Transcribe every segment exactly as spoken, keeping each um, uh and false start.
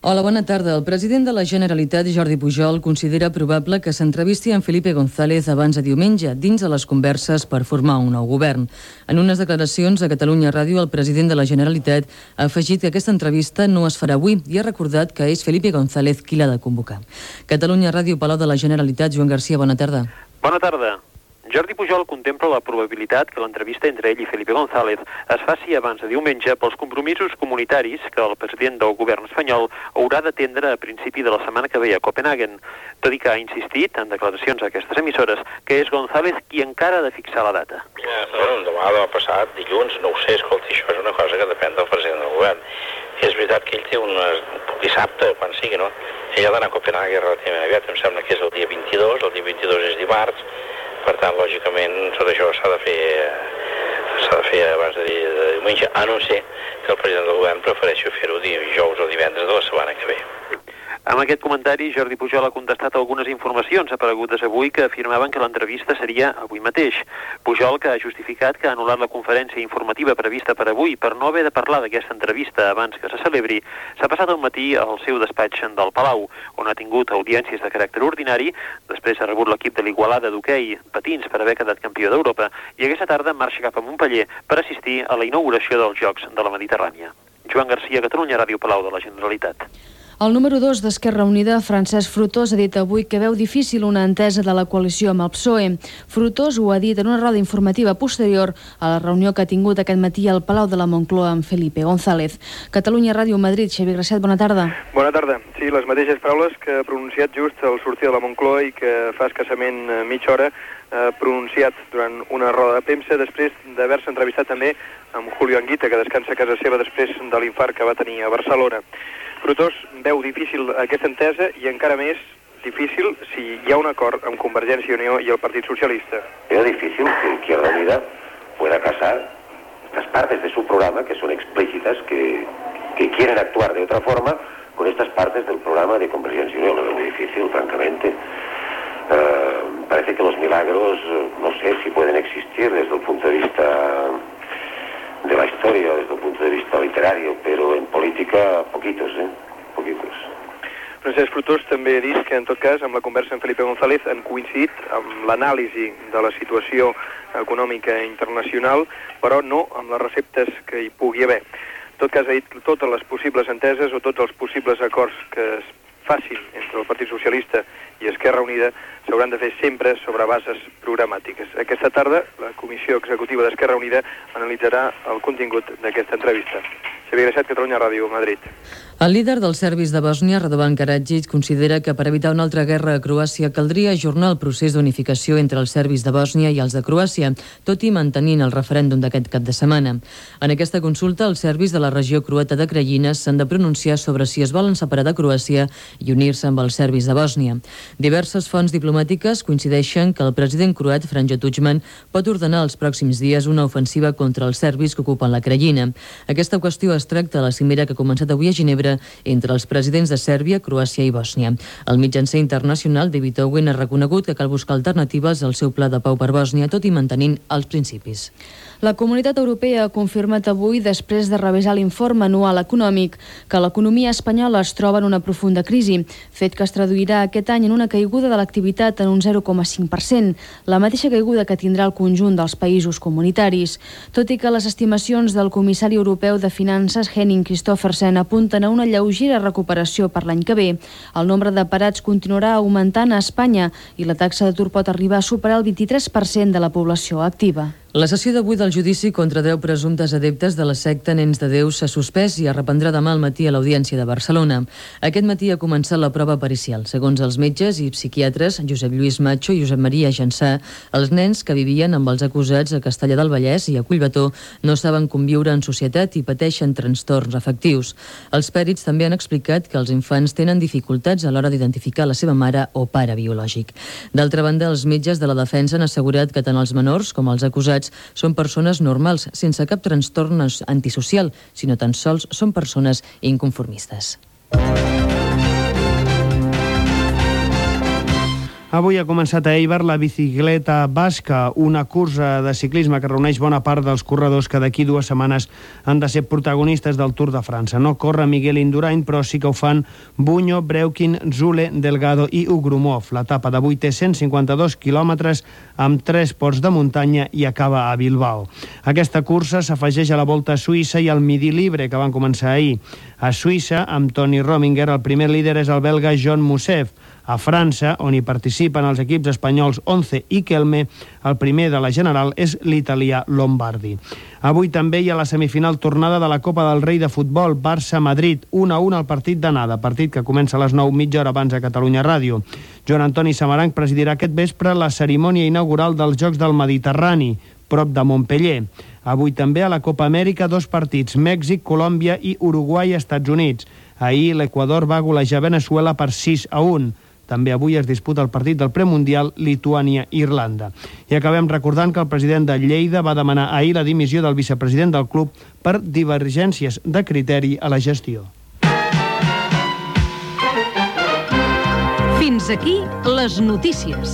Hola, bona tarda. El president de la Generalitat, Jordi Pujol, considera probable que s'entrevisti amb Felipe González abans de diumenge, dins de les converses per formar un nou govern. En unes declaracions a Catalunya Ràdio, el president de la Generalitat ha afegit que aquesta entrevista no es farà avui i ha recordat que és Felipe González qui l'ha de convocar. Catalunya Ràdio, Palau de la Generalitat, Joan Garcia, bona tarda. Bona tarda. Jordi Pujol contempla la probabilitat que l'entrevista entre ell i Felipe González es faci abans de diumenge pels compromisos comunitaris que el president del govern espanyol haurà d'atendre a principi de la setmana que ve a Copenhagen, tot i que ha insistit en declaracions a aquestes emissores que és González qui encara ha de fixar la data. Ja, bueno, demà, demà passat, dilluns, no ho sé, escolti, això és una cosa que depèn del president del govern. És veritat que ell té un dissabte, quan sigui, no? Ell ha d'anar a Copenhagen relativament aviat, em sembla que és el dia vint-i-dos, el dia vint-i-dos és dimarts. Per tant, lògicament, tot això s'ha de fer s'ha de fer abans de, de diumenge, a no ser que el president del govern prefereixi fer-ho dijous o divendres de la setmana que ve. Amb aquest comentari, Jordi Pujol ha contestat algunes informacions aparegudes avui que afirmaven que l'entrevista seria avui mateix. Pujol, que ha justificat que ha anul·lat la conferència informativa prevista per avui per no haver de parlar d'aquesta entrevista abans que se celebri, s'ha passat el matí al seu despatx del Palau, on ha tingut audiències de caràcter ordinari, després ha rebut l'equip de l'Igualada d'hoquei patins per haver quedat campió d'Europa i aquesta tarda marxa cap a Montpeller per assistir a la inauguració dels Jocs de la Mediterrània. Joan Garcia, Catalunya Ràdio, Palau de la Generalitat. El número dos d'Esquerra Unida, Francesc Fruitós, ha dit avui que veu difícil una entesa de la coalició amb el P S O E. Fruitós ho ha dit en una roda informativa posterior a la reunió que ha tingut aquest matí al Palau de la Moncloa amb Felipe González. Catalunya Ràdio, Madrid. Xavier Gracet, bona tarda. Bona tarda. Sí, les mateixes paraules que ha pronunciat just al sortir de la Moncloa i que fa escassament mitja hora ha pronunciat durant una roda de premsa després d'haver-se entrevistat també amb Julio Anguita, que descansa a casa seva després de l'infart que va tenir a Barcelona. Fruitós veu difícil aquesta entesa i encara més difícil si hi ha un acord amb Convergència i Unió i el Partit Socialista. Veo difícil que Izquierda Unida pueda casar estas partes de su programa que son explícitas, que, que quieren actuar de otra forma con estas partes del programa de Convergencia y Unión. Lo veo muy difícil, francamente. Uh, parece que los milagros, no sé si pueden existir desde el punto de vista de la historia, desde el punto de vista literario, pero en política poquitos, eh? Poquitos. Francesc Fruitós també ha dit que, en tot cas, amb la conversa amb Felipe González han coincidit amb l'anàlisi de la situació econòmica internacional, però no amb les receptes que hi pugui haver. En tot cas, ha dit totes les possibles enteses o tots els possibles acords que es facin entre el Partit Socialista i Esquerra Unida s'hauran de fer sempre sobre bases programàtiques. Aquesta tarda, la Comissió Executiva d'Esquerra Unida analitzarà el contingut d'aquesta entrevista. Xavier Gracet, Catalunya Ràdio, Madrid. El líder dels serbis de Bòsnia, Radovan Karadžić, considera que per evitar una altra guerra a Croàcia caldria ajornar el procés d'unificació entre els serbis de Bòsnia i els de Croàcia, tot i mantenint el referèndum d'aquest cap de setmana. En aquesta consulta, els serbis de la regió croata de Krajina s'han de pronunciar sobre si es volen separar de Croàcia i unir-se amb els serbis de Bòsnia. Diverses fonts diplomàtiques coincideixen que el president croat, Franjo Tudjman, pot ordenar els pròxims dies una ofensiva contra els serbis que ocupen la Krajina. Aquesta qüestió es tracta a la cimera que ha començat avui a Ginebra entre els presidents de Sèrbia, Croàcia i Bòsnia. El mitjancer internacional, David Owen, ha reconegut que cal buscar alternatives al seu pla de pau per Bòsnia, tot i mantenint els principis. La Comunitat Europea ha confirmat avui, després de revisar l'informe anual econòmic, que l'economia espanyola es troba en una profunda crisi, fet que es traduirà aquest any en una caiguda de l'activitat en un zero coma cinc per cent, la mateixa caiguda que tindrà el conjunt dels països comunitaris. Tot i que les estimacions del comissari europeu de Finances, Henning Christophersen, apunten a una lleugera recuperació per l'any que ve, el nombre de parats continuarà augmentant a Espanya i la taxa d'atur pot arribar a superar el vint-i-tres per cent de la població activa. La sessió d'avui del judici contra deu presumptes adeptes de la secta Nens de Déu s'ha suspès i es reprendrà demà al matí a l'Audiència de Barcelona. Aquest matí ha començat la prova pericial. Segons els metges i psiquiatres, Josep Lluís Macho i Josep Maria Jansà, els nens que vivien amb els acusats a Castellar del Vallès i a Collbató no saben conviure en societat i pateixen trastorns afectius. Els pèrits també han explicat que els infants tenen dificultats a l'hora d'identificar la seva mare o pare biològic. D'altra banda, els metges de la defensa han assegurat que tant els menors com els acusats són persones normals, sense cap trastorn antisocial, sinó tan sols són persones inconformistes. Avui ha començat a Eibar la bicicleta basca, una cursa de ciclisme que reuneix bona part dels corredors que d'aquí dues setmanes han de ser protagonistes del Tour de França. No corre Miguel Indurain, però sí que ho fan Buño, Breukin, Zule, Delgado i Ugrumov. L'etapa d'avui té cent cinquanta-dos quilòmetres amb tres ports de muntanya i acaba a Bilbao. Aquesta cursa s'afegeix a la Volta a Suïssa i al Midi Libre, que van començar ahir. A Suïssa, amb Toni Rominger, el primer líder és el belga John Mousseff. A França, on hi participen els equips espanyols Once i Kelme, el primer de la general és l'italià Lombardi. Avui també hi ha la semifinal tornada de la Copa del Rei de futbol, Barça-Madrid, un a un al partit d'anada, partit que comença a les nou, mitja hora abans a Catalunya Ràdio. Joan Antoni Samaranch presidirà aquest vespre la cerimònia inaugural dels Jocs del Mediterrani, prop de Montpeller. Avui també a la Copa Amèrica dos partits, Mèxic, Colòmbia i Uruguai, Estats Units. Ahir l'Equador va golejar Veneçuela per sis a un. També avui es disputa el partit del premundial Lituània-Irlanda. I acabem recordant que el president de Lleida va demanar ahir la dimissió del vicepresident del club per divergències de criteri a la gestió. Fins aquí les notícies.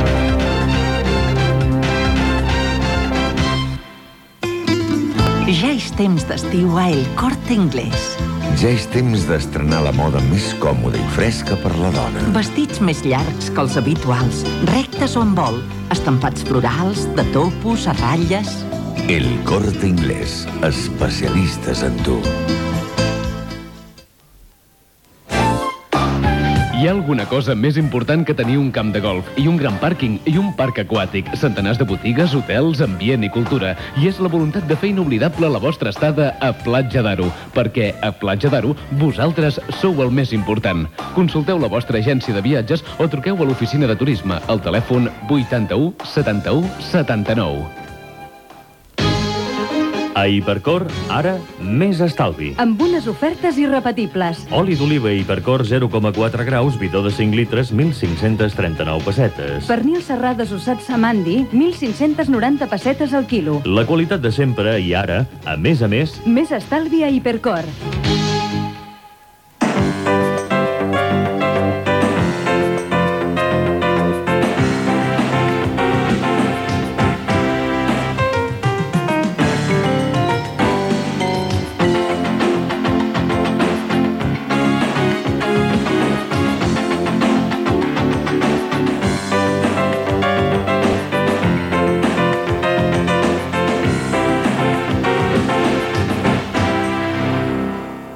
Ja és temps d'estiu a El Corte Inglés. Ja és temps d'estrenar la moda més còmoda i fresca per la dona. Vestits més llargs que els habituals, rectes o en vol, estampats florals, de topos, a ratlles... El Corte Inglés, especialistes en tu. Hi ha alguna cosa més important que tenir un camp de golf i un gran pàrquing i un parc aquàtic, centenars de botigues, hotels, ambient i cultura. I és la voluntat de fer inoblidable la vostra estada a Platja d'Aro, perquè a Platja d'Aro vosaltres sou el més important. Consulteu la vostra agència de viatges o truqueu a l'oficina de turisme al telèfon vuitanta-u setanta-u setanta-nou. A Hipercor, ara, més estalvi. Amb unes ofertes irrepetibles. Oli d'oliva Hipercor zero coma quatre graus, bidó de cinc litres, mil cinc-cents trenta-nou pessetes. Pernil serrà desossat Samandi, mil cinc-cents noranta pessetes al quilo. La qualitat de sempre i ara, a més a més... Més estalvi a Hipercor.